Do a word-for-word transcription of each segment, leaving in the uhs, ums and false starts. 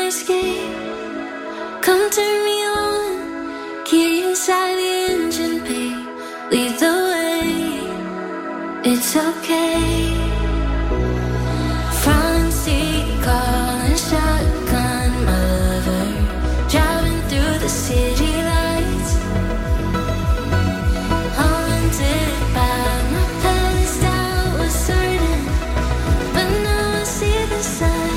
escape. Come turn me on, key inside the engine bay. Lead the way, it's okay. Front seat, calling shotgun, my lover. Driving through the city lights. Haunted by my past, I was certain, but now I see the sign.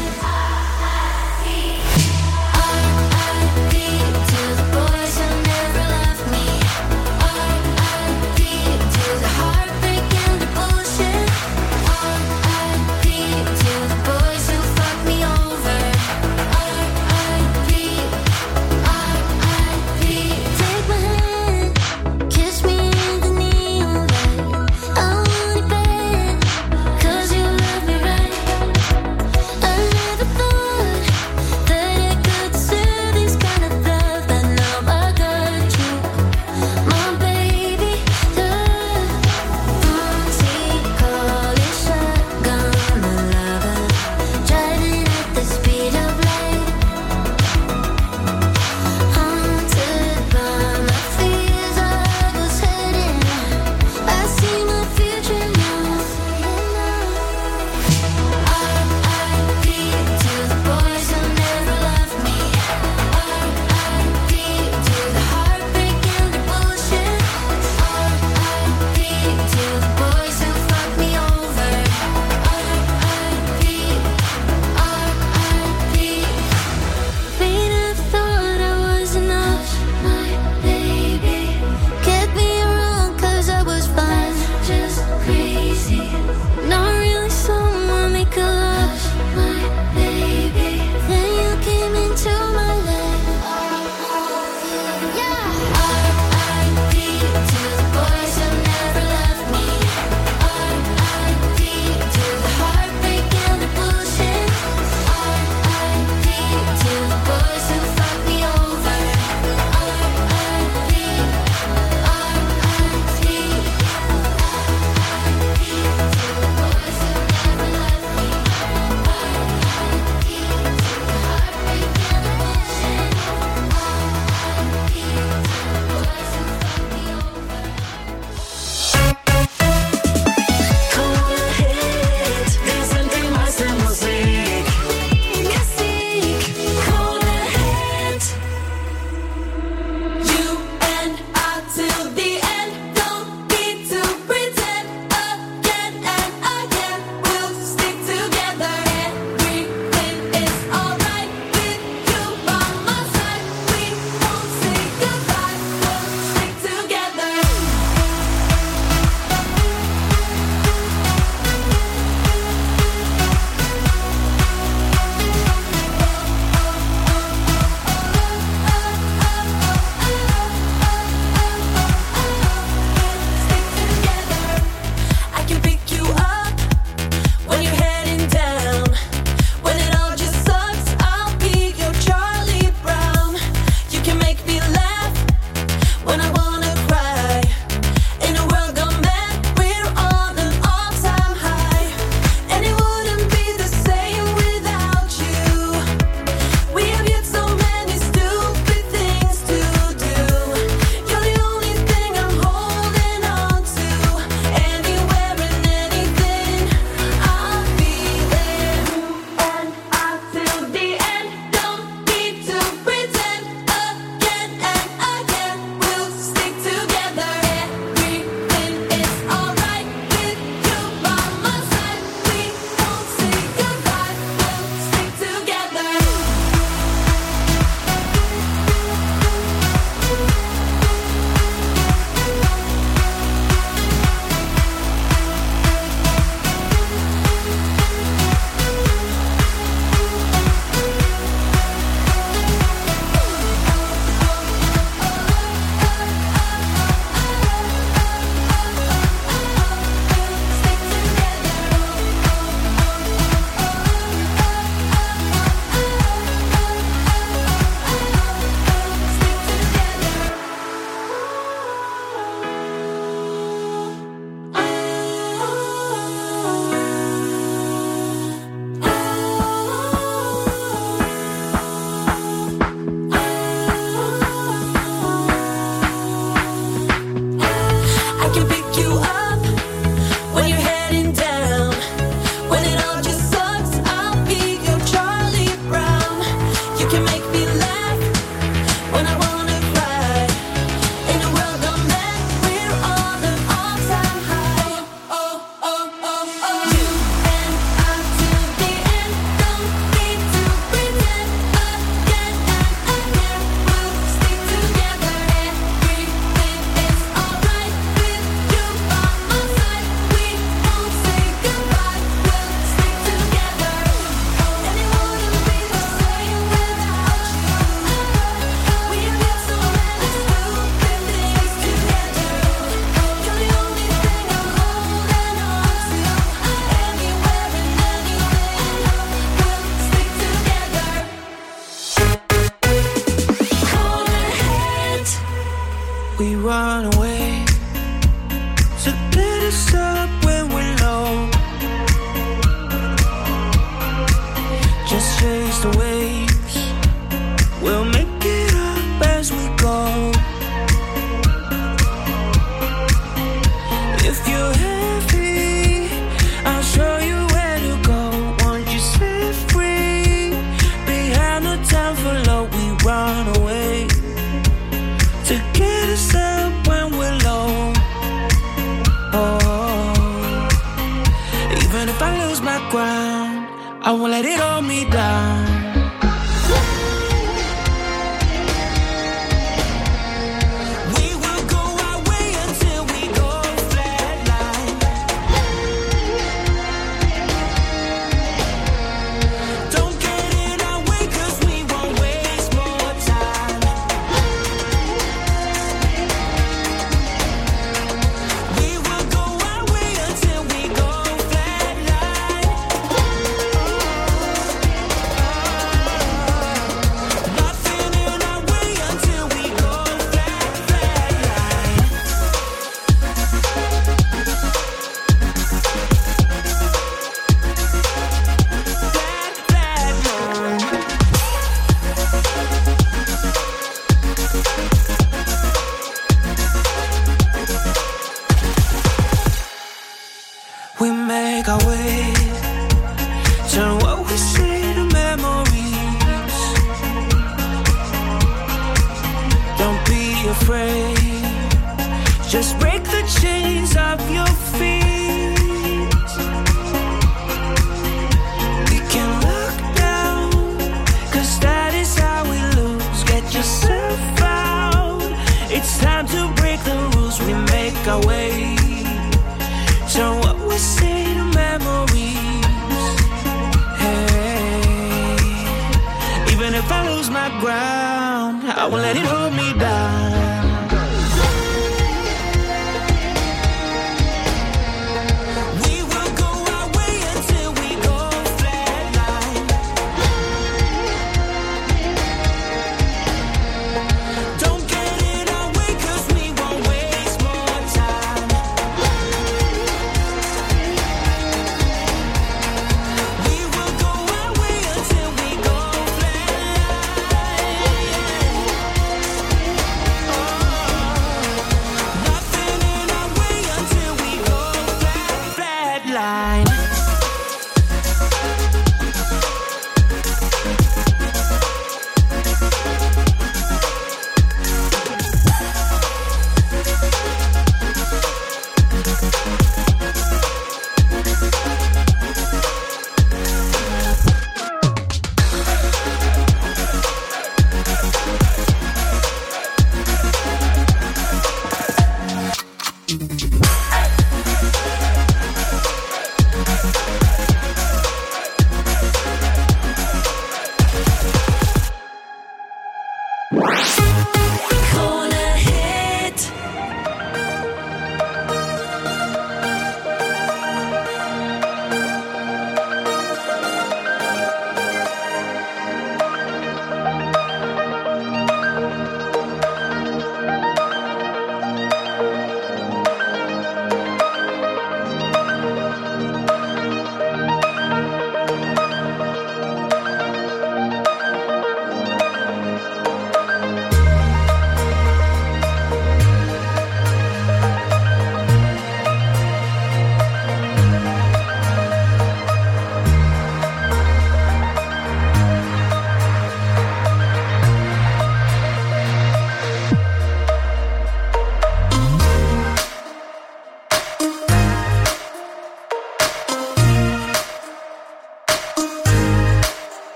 we run away to get us up when we're low. Just chase the waves, we'll make it up as we go. If you're heavy, I'll show you where to go. Won't you set free? Behind the time for love, we run away to get us up when we're low. Oh, even if I lose my ground, I won't let it hold me down. Oh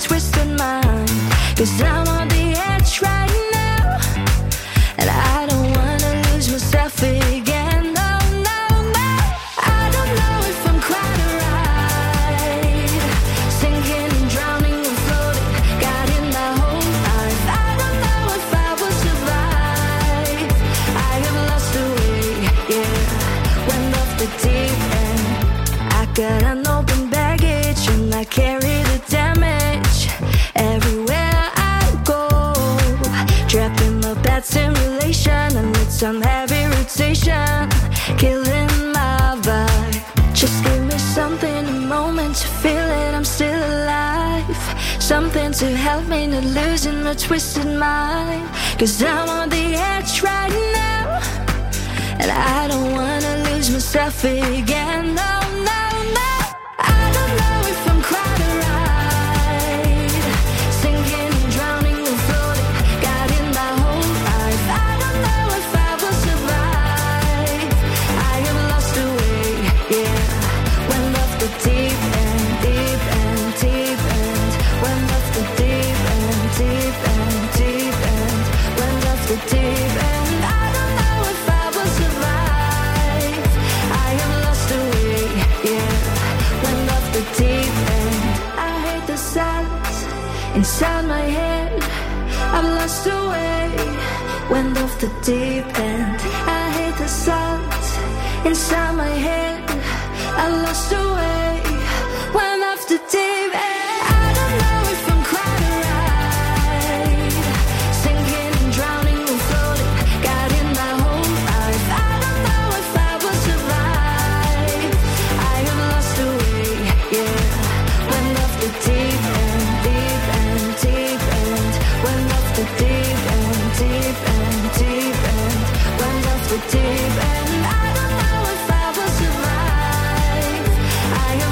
twisted mind. Cause I'm on the edge right now, and I don't wanna lose myself again. No, no, no. I don't know if I'm quite right, sinking and drowning and floating, got in my whole life. I don't know if I will survive. I have lost the way, yeah, went off the deep end. I got an open baggage and I carry the damage everywhere I go. Trapped in a bad simulation and it's on heavy rotation, killing my vibe. Just give me something, a moment to feel it, I'm still alive. Something to help me not losing my twisted mind. Cause I'm on the edge right now, and I don't wanna lose myself again. No, no, no. I don't know if I'm quite right, sinking and drowning and floating, got in my whole life. I don't know if I will survive. I have lost the way, yeah, went off the deep end, deep end, deep end, went off the deep end, deep end, deep end, went off the deep end. I don't know if I will survive. I have lost the way, yeah, went off the deep end. I hate the silence inside my head. I've lost the way, went off the deep end. I hate the silence inside my head. I lost the way, went off the deep end. I don't know if I'm quite right, sinking and drowning and floating, got in my whole life. I don't know if I will survive. I have lost the way, yeah, went off the deep end, deep end, deep end, went off the deep end, deep end, deep end, went off the deep end. I don't know if I will survive. I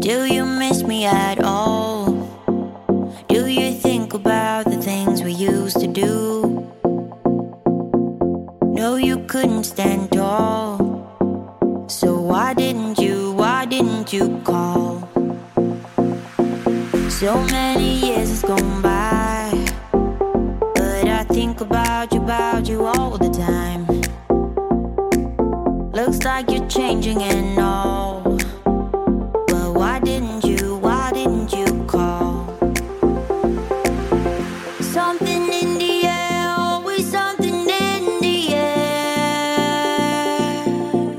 Do you miss me at all? Do you think about the things we used to do? No, you couldn't stand tall. So why didn't you, why didn't you call? So many years has gone by, but I think about you, about you all the time. Looks like you're changing and all, but why didn't you, why didn't you call? Something in the air, always something in the air.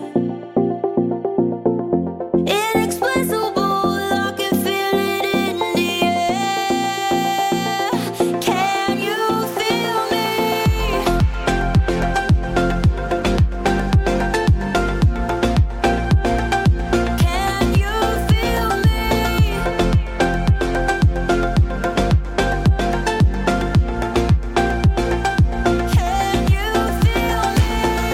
Inexplicable, I can feel it in the air. Can you feel me? Can you feel me? Can you feel me?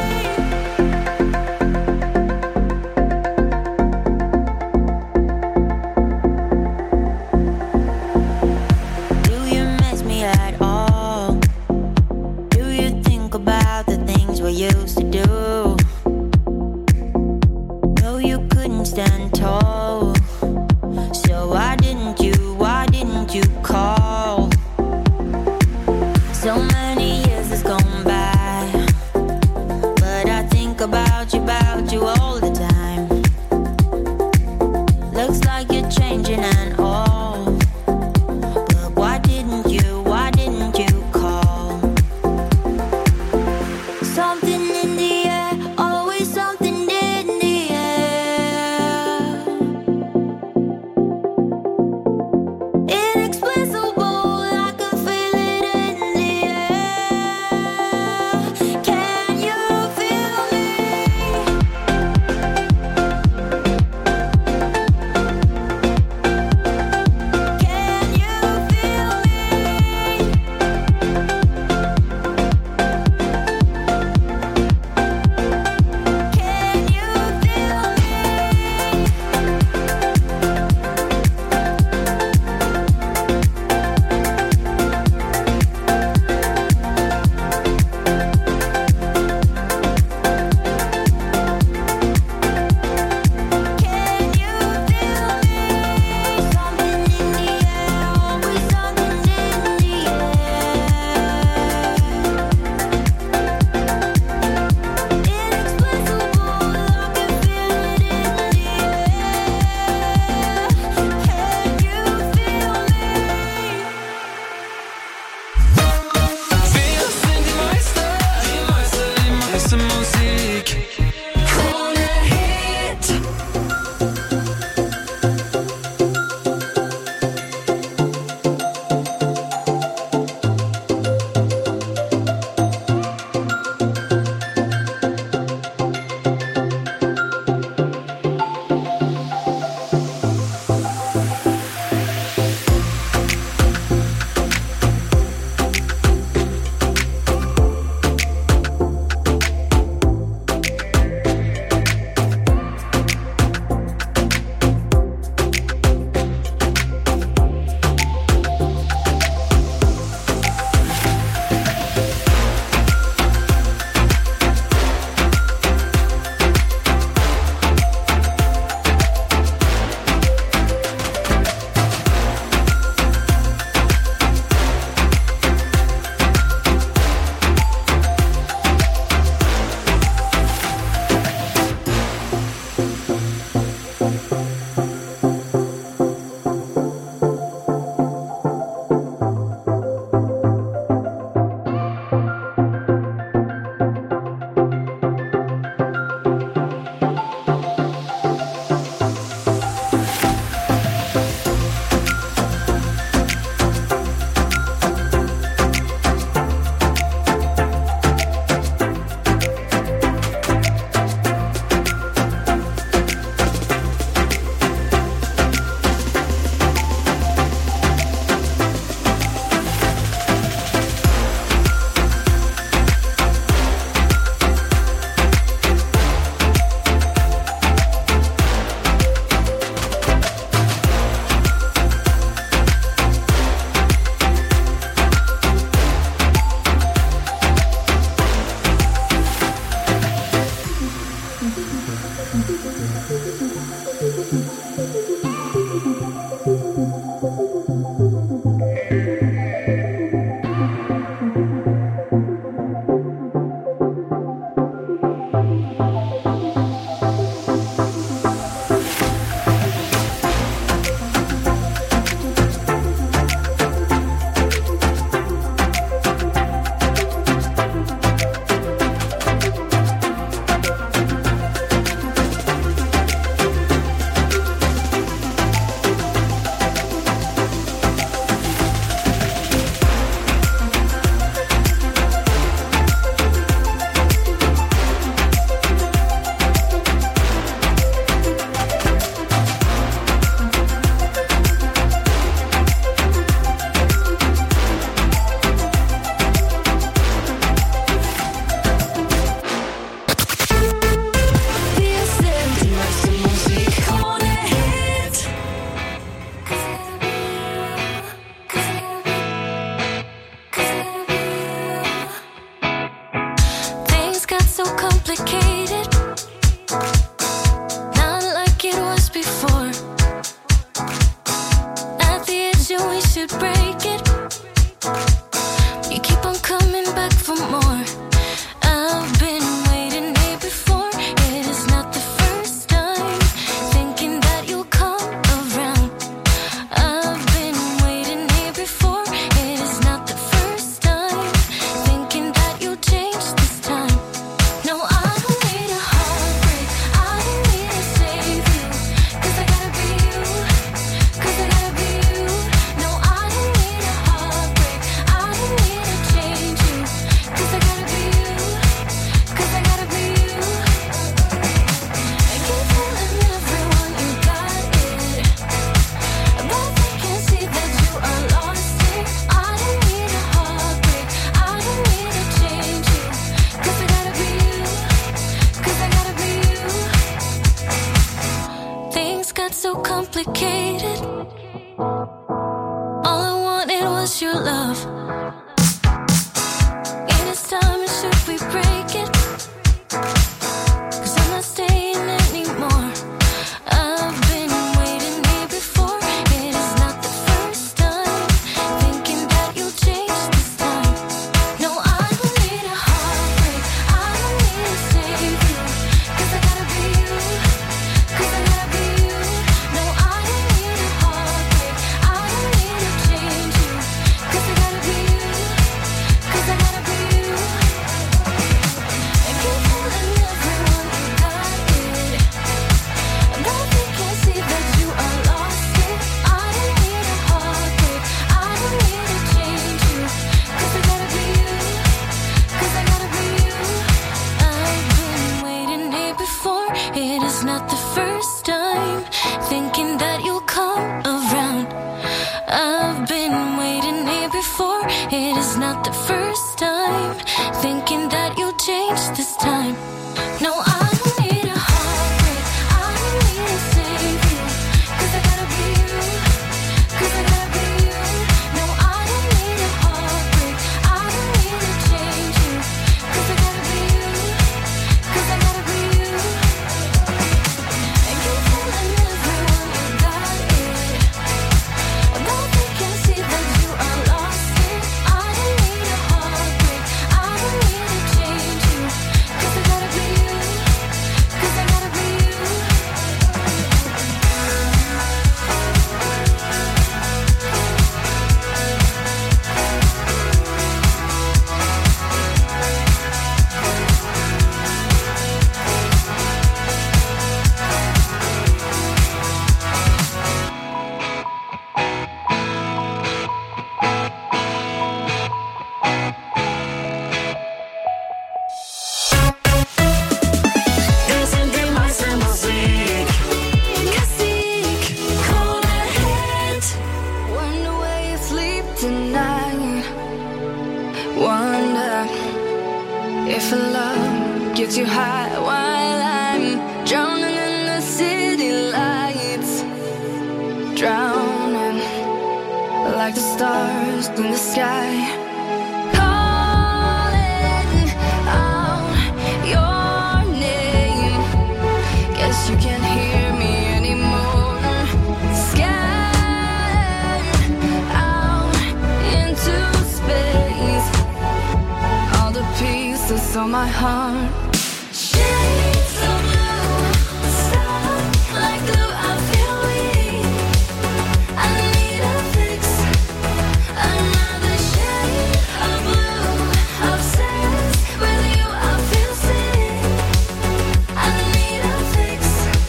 Do you miss me at all? Do you think about the things we used to do? No, you couldn't stand tall. So why didn't you, why didn't you call? So many years has gone by, but I think about you, about you all the time. Looks like you're changing and all, but why didn't you, why didn't you call? Something in the air, always something in the air. Inexplicable, I can feel it in the air. Can you feel me? Can you feel me? Can you feel me? Can you feel me? Something in the air, always something in the air. Inexplicable, I can feel it in the air. Can you feel me? Wir sind die Meister, die Meister, die Meister Musik. Krone Hit. complicated, not like it was before. At the edge and we should break it. You keep on coming back for more. I've been waiting here before. It is not the first time, thinking that you'll come around. I've been waiting here before. It is not the first time, thinking that you'll change this time. No, I don't need a heartbreak, I don't need to save you, 'cause I gotta be you, 'cause I gotta be you. No, I don't need a heartbreak, I don't need to change you, 'cause I gotta be you, 'cause I gotta be you. I keep telling everyone you got it, but they can't see that you are lost here. I don't need a heartbreak, I don't need to change you, 'cause I gotta be you, 'cause I gotta be you. Things got so complicated, all I wanted was your love. It is time, and should we break it? 'Cause I'm not staying anymore. I've been waiting here before. It is not the first time, thinking that you'll change this time. No, I don't need a heartbreak, I don't need to save you, 'cause I gotta be you, 'cause I gotta be you. No, I don't need a heartbreak, I don't need to change you, 'cause I gotta be you, 'cause I gotta be you. I keep telling everyone you got it, but they can't see that you are lost here. I don't need a heartbreak, I don't need to change you, 'cause I gotta be you, 'cause I gotta be you. I've been waiting here before. It is not the first time, thinking that you'll come around. I've been waiting here before. It is not the first time, thinking that you'll change this time. No, I don't need a heartbreak, I don't need to save you, 'cause I gotta be you, 'cause I gotta be you. No, I don't need a heartbreak, I don't need to change you, 'cause I gotta be you, 'cause I gotta be you. I keep telling everyone you got it, but they can't see that you are lost here. I don't need a heartbreak, I don't need to change you, 'cause I gotta be you, 'cause I gotta be you. Det som blir masse musik. Musik, cold head. Wonder where you sleep tonight. Wonder if love gets you high while I'm drowning in the city lights. Drowning like the stars in the sky. Calling out your name. Guess you can't hear me anymore. Scattered out into space. All the pieces of my heart. Shades of blue, stuck like glue. I feel weak. I need a fix. Another shade of blue, obsessed with you. I feel sick. I need a fix.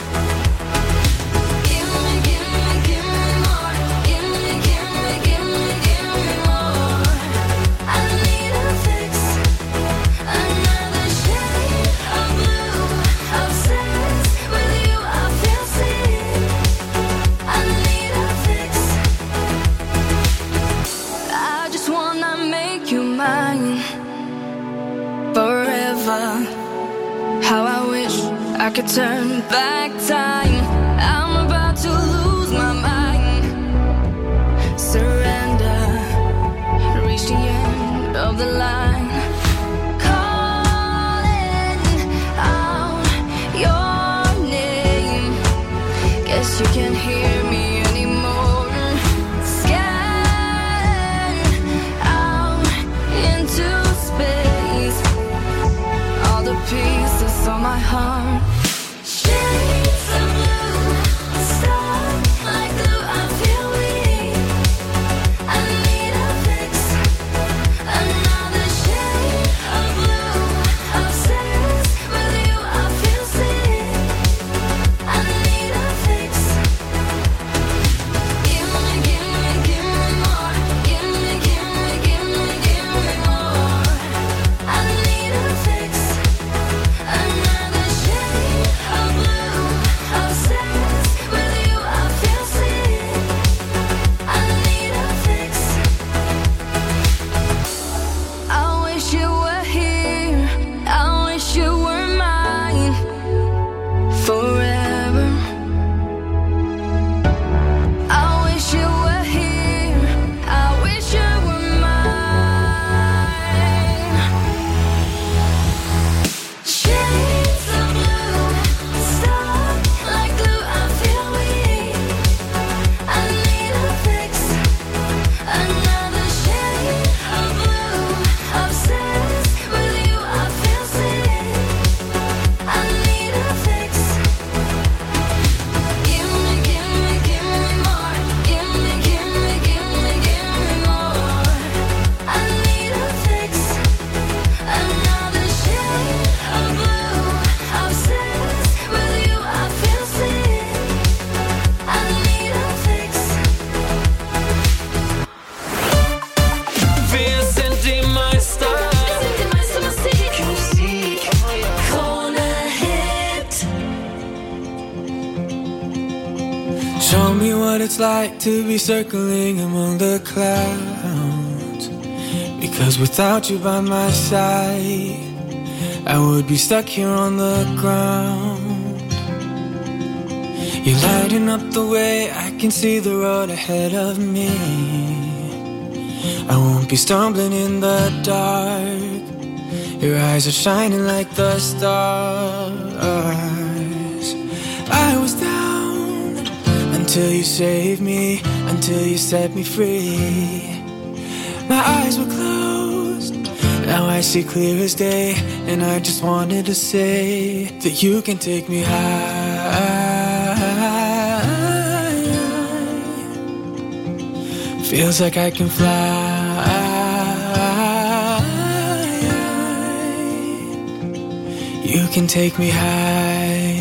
Give me, give me, give me more. Give me, give me, give me, give me more. I need a fix. Another shade of blue, obsessed with you. I feel sick. I need a fix. I just wanna make you mine forever. How I wish I could turn back time. I'm about to lose my mind. Surrender, reach the end of the line. Calling ice on my heart. Shades of blue, stuck like glue. I feel weak. I need a fix. Another shade of blue. Obsessed with you. I feel sick. I need a fix. Give me, give me, give me more. Give me, give me, give me, give me more. I need a fix. Another shade of blue. Obsessed with you. I feel sick. I need a fix. I wish you were here. I wish you were mine forever. I wish you were here. I wish you were mine. Shades of blue, stuck like glue. I feel weak. I need a fix. Another shade of blue. Obsessed with you. I feel sick. I need a fix. Give me, give me, give me more. Give me, give me, give me, give me more. I need a fix. Another shade of blue. Obsessed with you. I feel sick. I need a fix. Wir sind die Meister. Sind die meiste Musik. Musik. Krone Hit. Show me what it's like to be circling among the clouds. Because without you by my side, I would be stuck here on the ground. You're lighting up the way, I can see the road ahead of me. I won't be stumbling in the dark. Your eyes are shining like the stars. I was down until you saved me, until you set me free. My eyes were closed, now I see clear as day. And I just wanted to say that you can take me high. Feels like I can fly. You can take me high.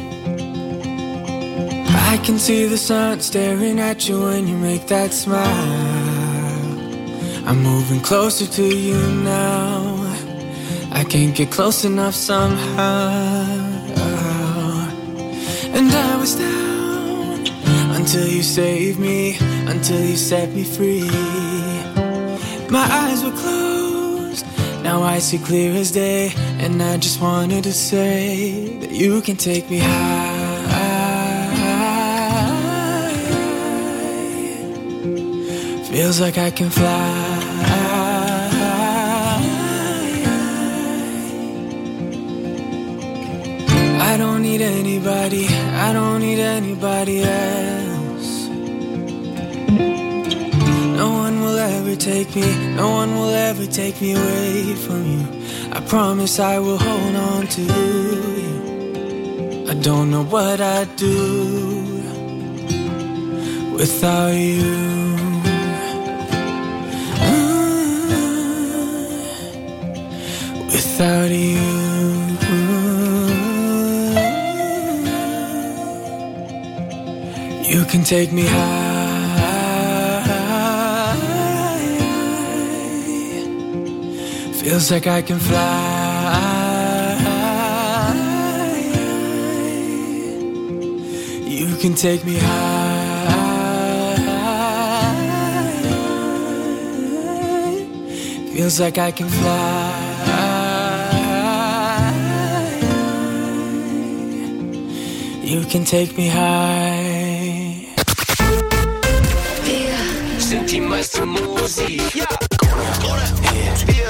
I can see the sun staring at you when you make that smile. I'm moving closer to you now. I can't get close enough somehow. And I was down until you saved me, until you set me free. My eyes were closed, now I see clear as day. And I just wanted to say that you can take me high. Feels like I can fly. I don't need anybody, I don't need anybody else. No one will ever take me, no one will ever take me away from you. I promise I will hold on to you. I don't know what I'd do without you. Without you, you can take me high. Feels like I can fly. You can take me high. Feels like I can fly. You can take me high. Wir Sind die meiste Musik. Ja. Wir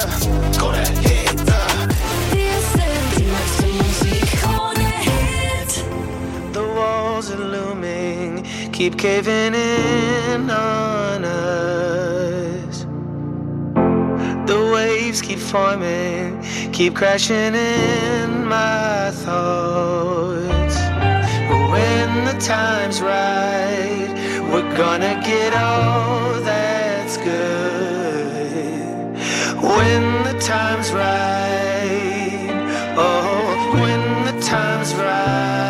sind die meiste Musik. Krone Hit. The walls are looming, keep caving in on us. The waves keep forming, keep crashing in my thoughts. When the time's right, we're gonna get all that's good. When the time's right, oh, when the time's right.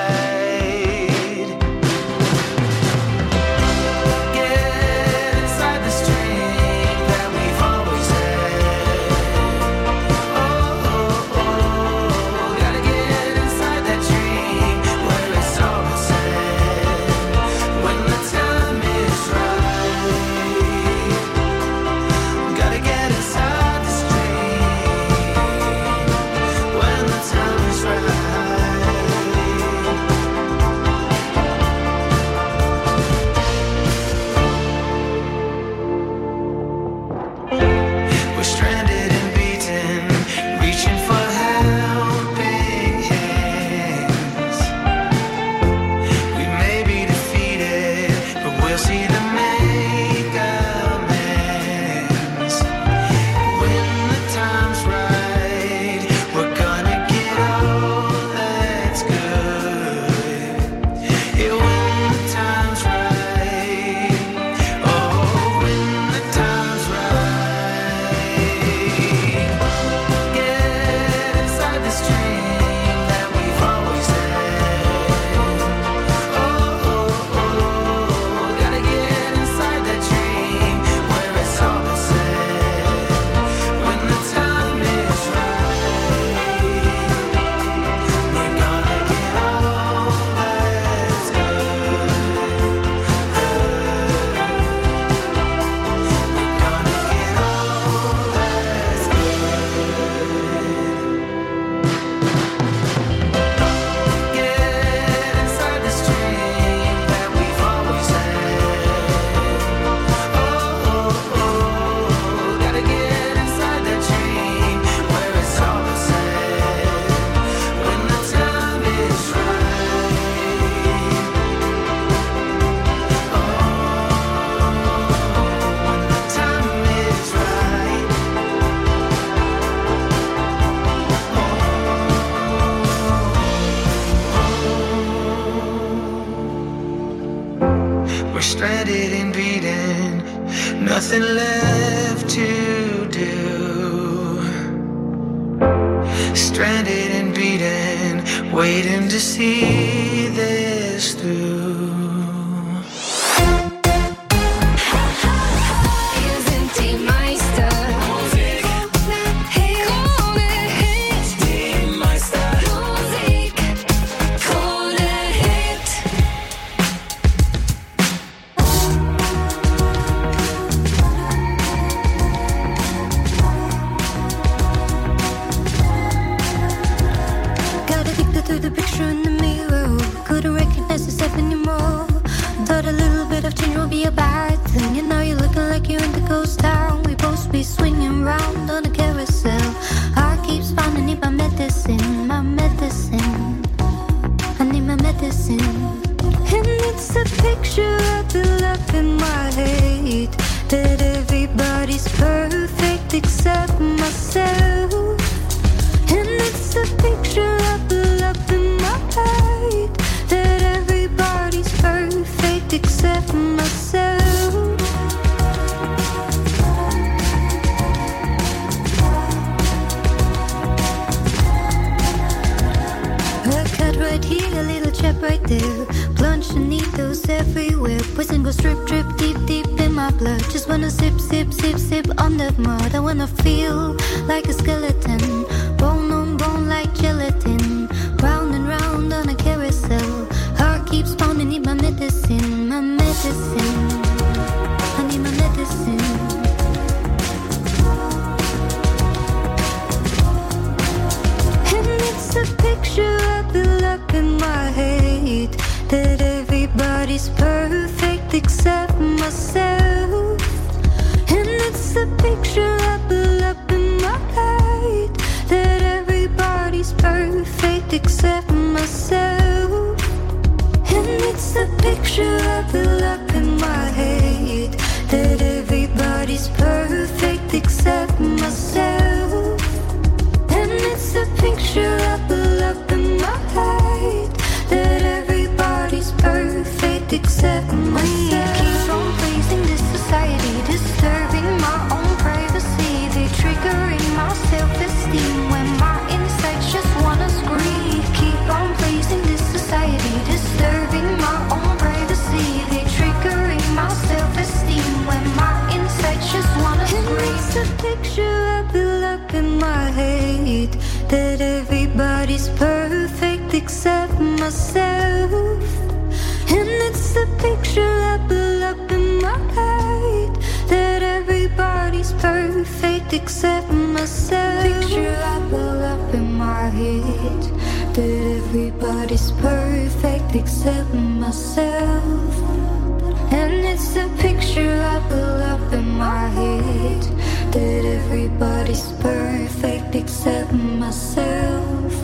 Stranded and beaten, nothing left to do. Stranded and beaten, waiting to see this through. Everybody's perfect except myself. picture I build up in my head, that everybody's perfect except myself. Keep on pleasing this society, disturbing my own privacy. They triggering my self-esteem when my insides just wanna scream. Keep on pleasing this society, disturbing my own privacy. They triggering my self-esteem when my insides just wanna scream. It's a picture I build up in my head, that everybody's perfect except myself. And it's the picture I build up in my head, that everybody's perfect except myself. Picture I build up in my head, that everybody's perfect except myself. And it's the picture I build up in my head, that everybody's perfect except myself.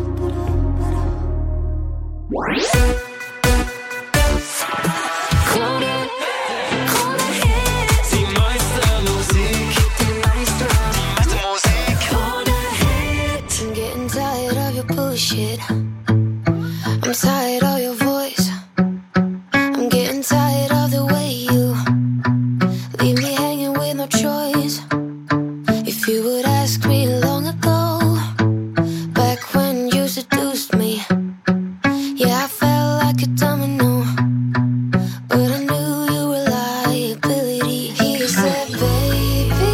Bullshit. I'm tired of your voice. I'm getting tired of the way you leave me hanging with no choice. If you would ask me long ago, back when you seduced me, yeah, I felt like a domino, but I knew your reliability. He said, baby,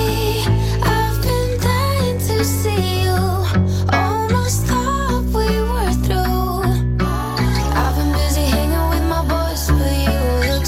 I've been dying to see you. Almost thought we were through. I've been busy hanging with my boys, but you look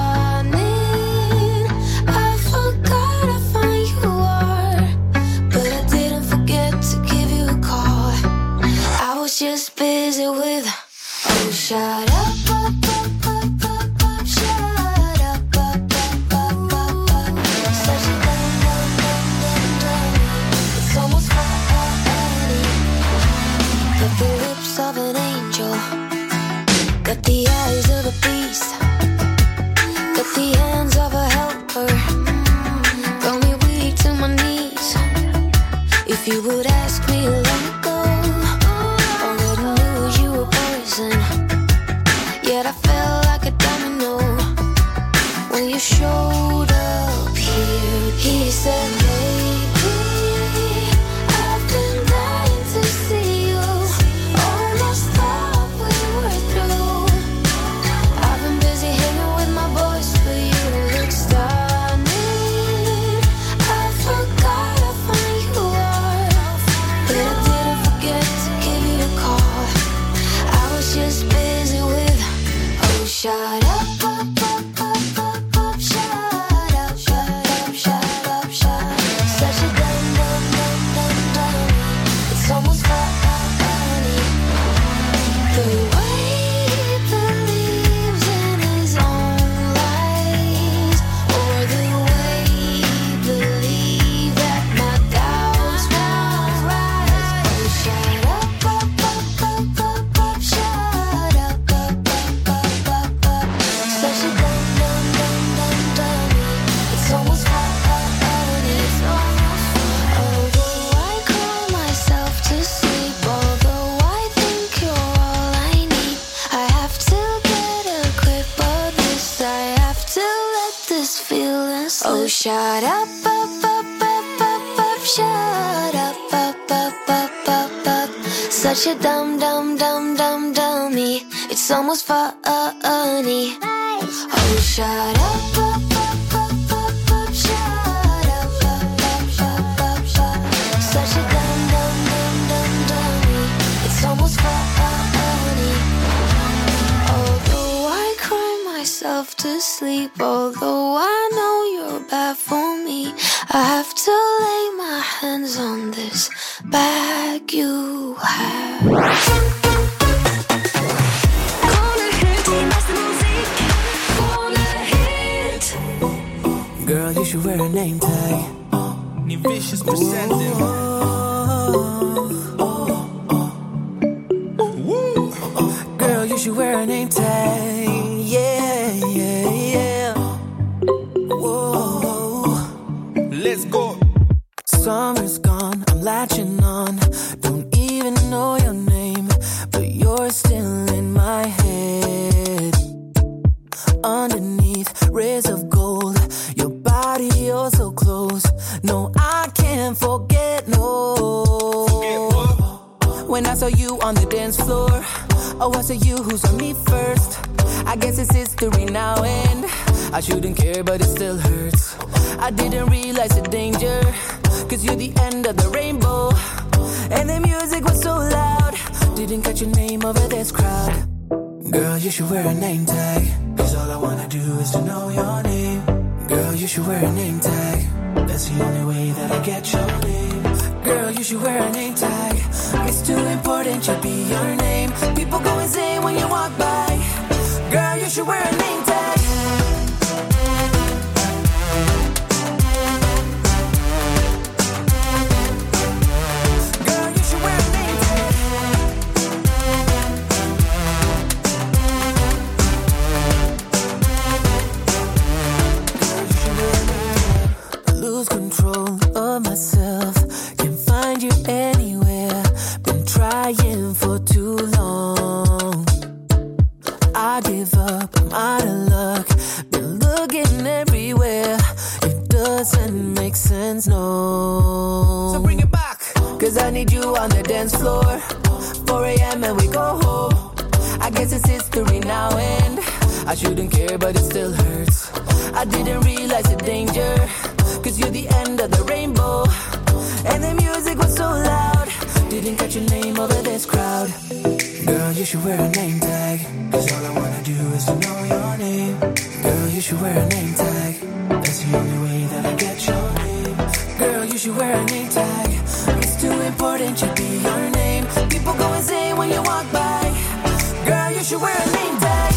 stunning. I forgot how fine you are, but I didn't forget to give you a call. I was just busy with, oh, shut up, up, up, up, up, up, shut up, up, up, up, up, up. Such a dumb, dumb, dumb, dumb, dumb. It's almost funny. Got the lips of an angel, got the eyes of a beast, got the hands of a helper, got me weak to my knees. If you would ask me long ago, I already knew you were poison. Yet I felt like a domino when you showed up here. He said, baby, I've been dying to see you. Almost thought we were through. I've been busy hanging with my boys, but you look stunning. I forgot how fine you are, but I didn't forget to give you a call. I was just busy with, oh, shut up, up, up, up, up, up, shut up, shut up, shut up, shut up. Such a dumb, dumb, dumb, dumb, dumb. It's almost funny. The way he believes in his own lies, or the way he believes that my doubts won't rise. Oh, shut up, up, up, up, up, up, shut up, up, up, up, up, up. Such a dumb, dumb, dumb, dumb, dummy. It's almost funny. It's almost funny. Although I call myself to sleep, although I think you're all I need, I have to get a grip of this. I have to let this feeling slip. Oh, shut up, up, up, up, up, up, shut up, up, up, up, up, up. Such a dumb, dumb, dumb, dumb, dummy. It's almost funny. Oh, shut up, up, up, up, up, up, shut up, up, up, up, up, up. Such a dumb, dumb, dumb, dumb, dummy. It's almost funny. Although I cry myself to sleep, although I know you're bad for me, I have to lay my hands on this bag you have. Girl, you should wear a name tag. Ni vicious presenting. Girl, you should wear a name tag. Yeah, yeah, yeah. Whoa. Let's go. Summer's gone, I'm latching on. Don't dance floor. Oh, I say you who's on me first. I guess it's history now and I shouldn't care but it still hurts. I didn't realize the danger, cause you're the end of the rainbow. And the music was so loud, didn't catch your name over this crowd. Girl, you should wear a name tag, cause all I wanna do is to know your name. Girl, you should wear a name tag, that's the only way that I get your name. Girl, you should wear a name tag, it's too important to be your name. People go insane when you walk by. Girl, you should wear a name tag. Girl, you should wear a name tag. Girl, you should wear a name tag. I lose control of myself, can't find you anywhere. Been trying for too long. I give up, I'm out of luck. Been looking everywhere, it doesn't make sense, no. So bring it back, cause I need you on the dance floor. four a.m. and we go home. I guess it's history now and I shouldn't care but it still hurts. I didn't realize the danger, cause you're the end of the rainbow. And the music was so loud, didn't catch your name over this crowd. Girl, you should wear a name tag, cause all I wanna do is to know your name. Girl, you should wear a name tag, that's the only way that I get your name. Girl, you should wear a name tag, it's too important to be your name. People go insane when you walk by. Girl, you should wear a name tag.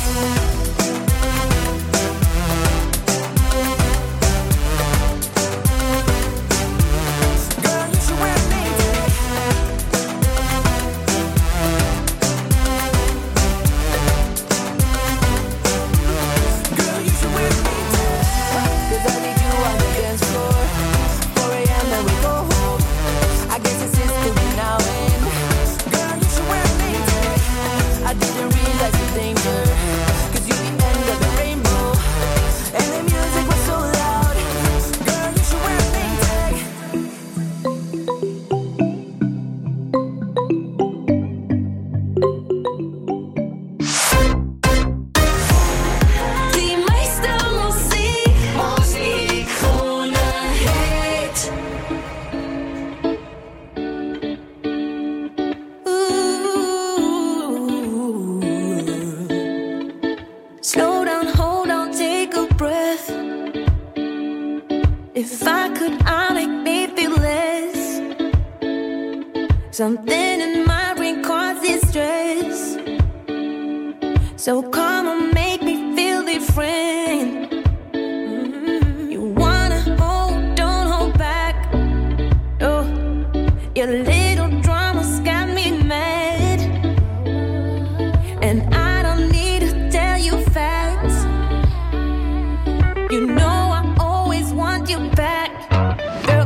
Something in my brain causes stress. So come on, make me feel different. Mm-hmm. You wanna hold, don't hold back. Oh, your little drama's got me mad. And I don't need to tell you facts. You know I always want you back. Girl,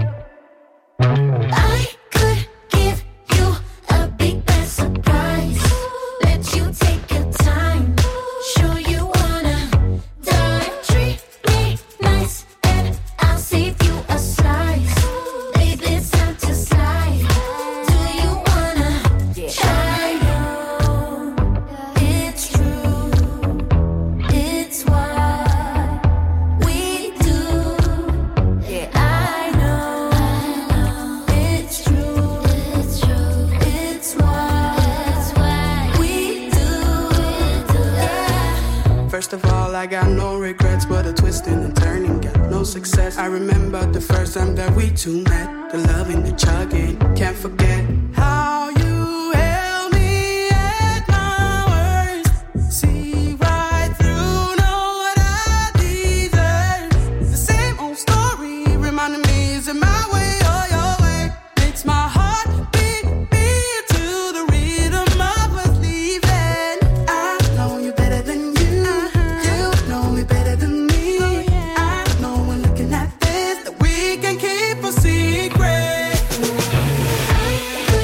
I could give you a big bad surprise. Let you take your time. Sure you wanna die. Treat me nice and I'll save you a slice. Baby, it's time to slide. Do you wanna try? It's true. It's what we do. Yeah, I know. It's true. It's true. It's what we do. Yeah. First of all, I got no regrets, but a twist and a turning, got no success. I remember the first time that we two met, the loving, the chugging, can't forget how you held me at my worst. See right through, know what I deserve. The same old story, reminding me, is it my way or your way? Makes my heart beat, beat to the rhythm of us leaving. I know you better than you. You know me better than me. I know when looking at this that we can keep a secret. I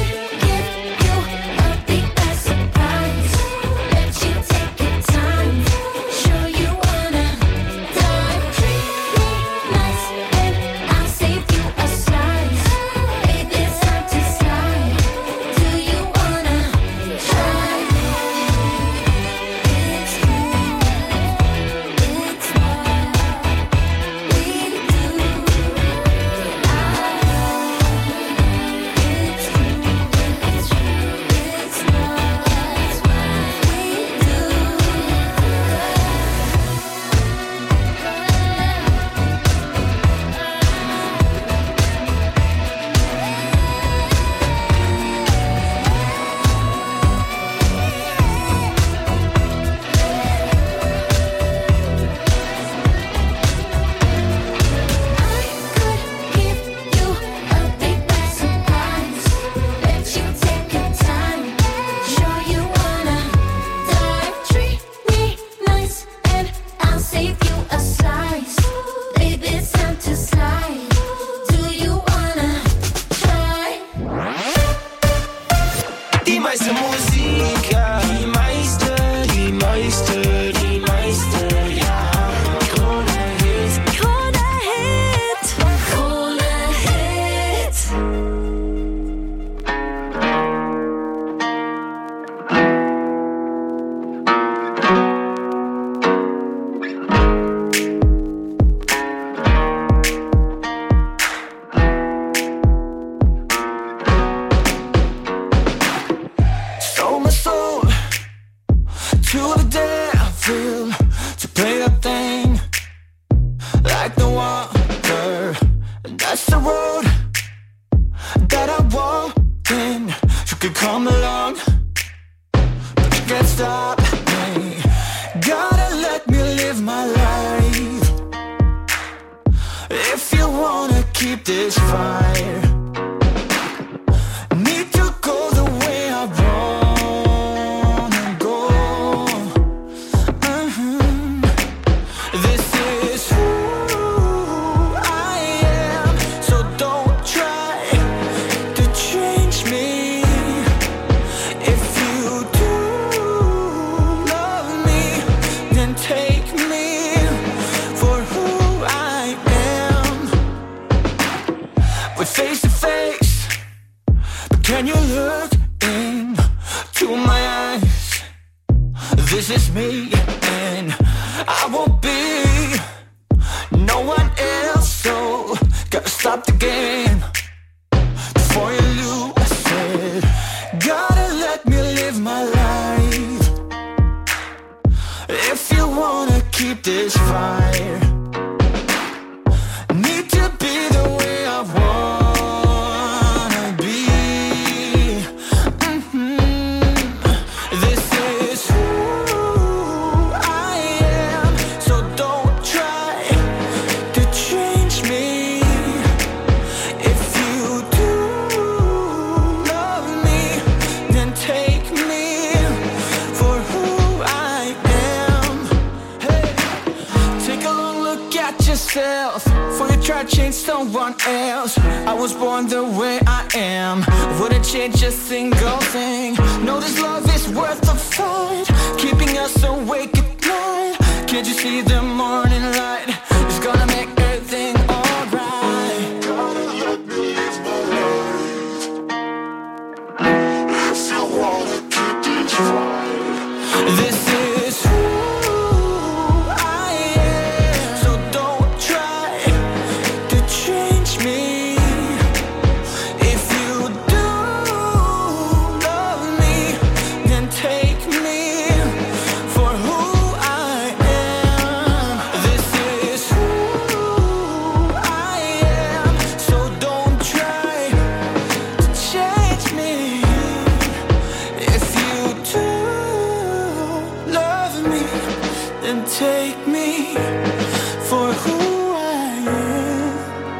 Musiker. Die Meister, die Meister, die Meister, ja. Krone Hit, Krone Hit, Krone Hit. Sold my soul to the devil to play that thing like no other. That's the road that I walk in. You could come along, but you can't stop me. Gotta let me live my life if you wanna keep this fire. Need to go the way I wanna go. Mhm. This is who I am, so don't try to change me. If you do love me, then take me for who I am. We're face to face, but can you look into my eyes? This is me, and I won't be no one else. So gotta stop the game before you lose it. Gotta let me live my life if you wanna keep this fire. Need to be the way I wanna be. Mhm. This is who I am, so don't try to change me. If you do love me, then take me for who I am. Hey, take a long look at yourself before you try to change someone else. I was born the way I am, wouldn't change a single thing. No, this love is worth the fight, keeping us awake at night. Can't you see the morning light? It's gonna make everything alright. Gotta let me live my life if you wanna keep this fire. This is who I am, so don't try to change me. If you do love me, then take me for who I am. This is who I am, so don't try to change me. If you do love me, then take me for who I am.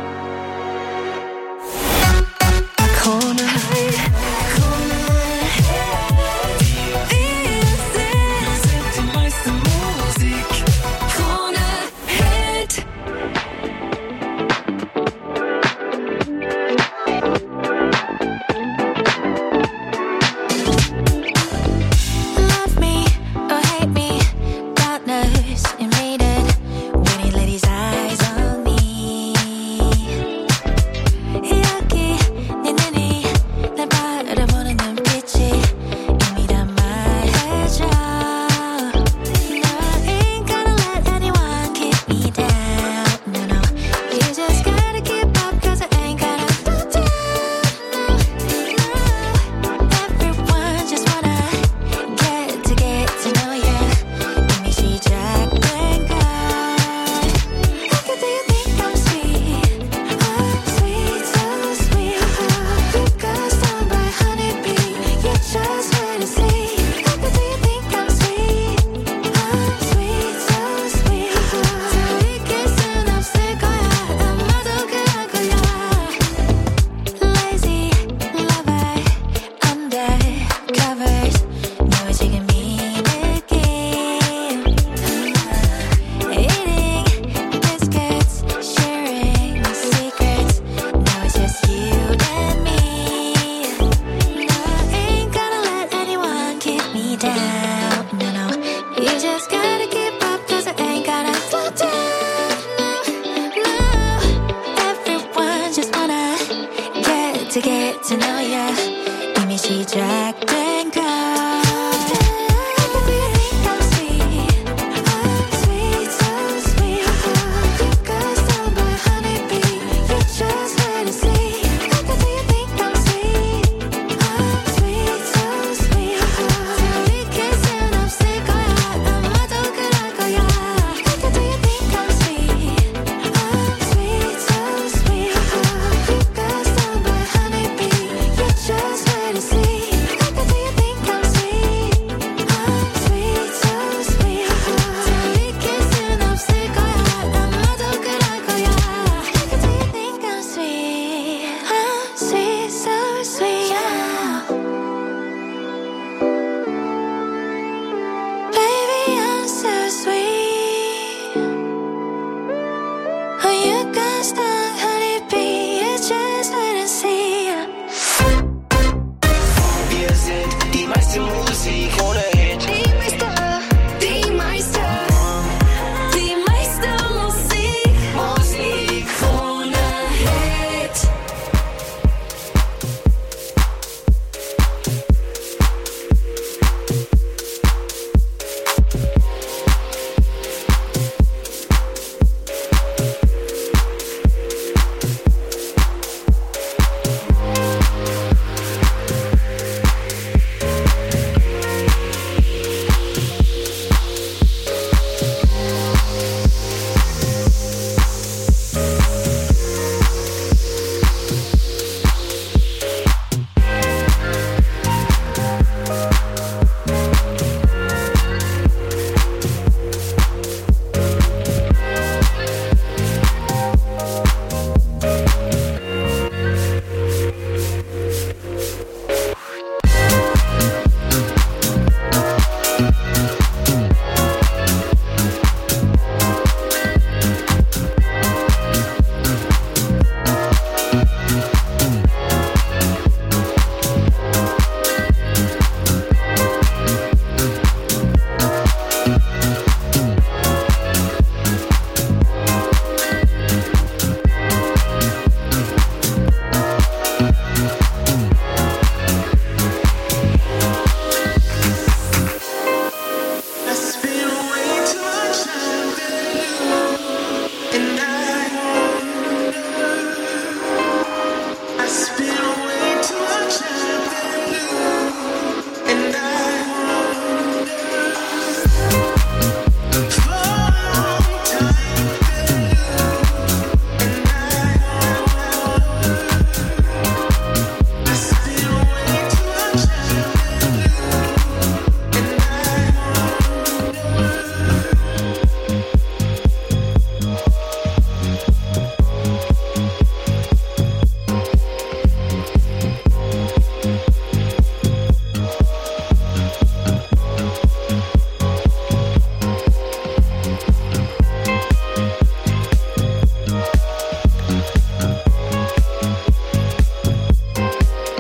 Krone Hit, Krone Hit. This is die meiste Musik. Krone Hit. Love me or hate me, God knows you made it down. No, no, you just gotta keep up, cause I ain't gonna slow down. No, no, everyone just wanna get to get to know ya. 이미 시작된 걸. Wir sind die meiste Musik ohne